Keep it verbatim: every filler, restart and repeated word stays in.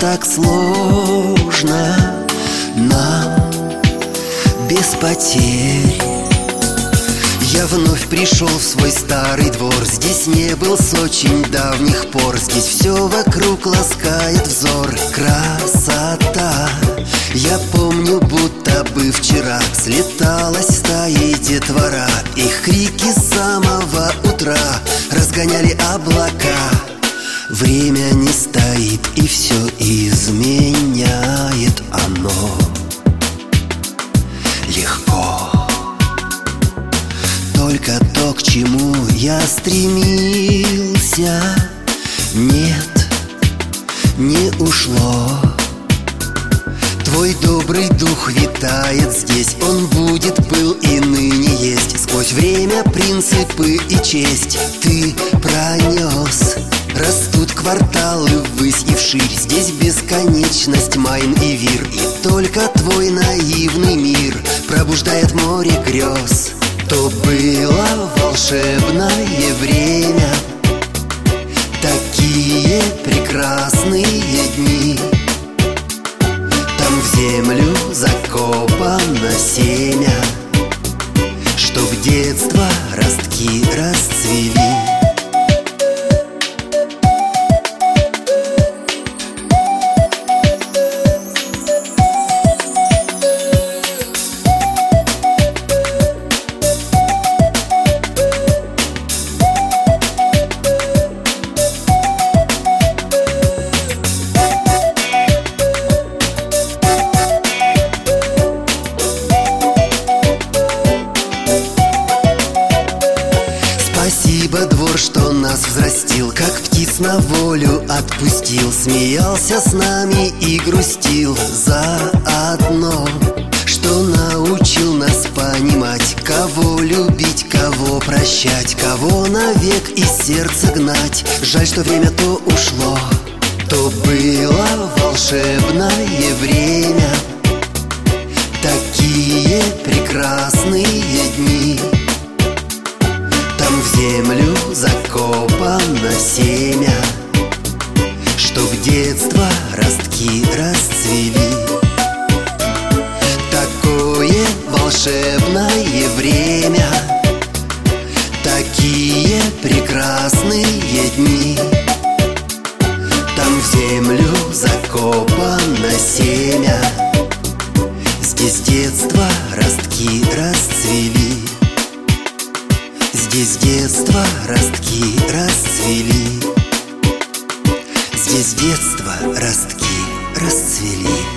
так сложно нам без потерь. Я вновь пришел в свой старый двор. Здесь не был с очень давних пор. Здесь все вокруг ласкает взор. Красота. Я помню, будто бы вчера слеталась стаей детвора. Их крики с самого утра разгоняли облака. Время не стоит, и все изменяет оно легко. Только то, к чему я стремился, нет, не ушло. Твой добрый дух витает здесь. Он будет, был и ныне есть. Сквозь время принципы и честь ты пронес. Растут кварталы ввысь и вширь. Здесь бесконечность, майн и вир. И только твой наивный мир пробуждает море грез. То было волшебное время, такие прекрасные дни. Там в землю закопано семя, чтоб детство ростки расцвели. Спасибо, двор, что нас взрастил, как птиц на волю отпустил. Смеялся с нами и грустил заодно, что научил нас понимать, кого любить, кого прощать, кого навек из сердца гнать. Жаль, что время то ушло. То было волшебное время, такие прекрасные дни. Там в землю закопано семя, чтоб детство ростки расцвели. Такое волшебное время, такие прекрасные дни. Там в землю закопано семя, здесь детство ростки расцвели. Здесь детство ростки расцвели. Здесь детство ростки расцвели.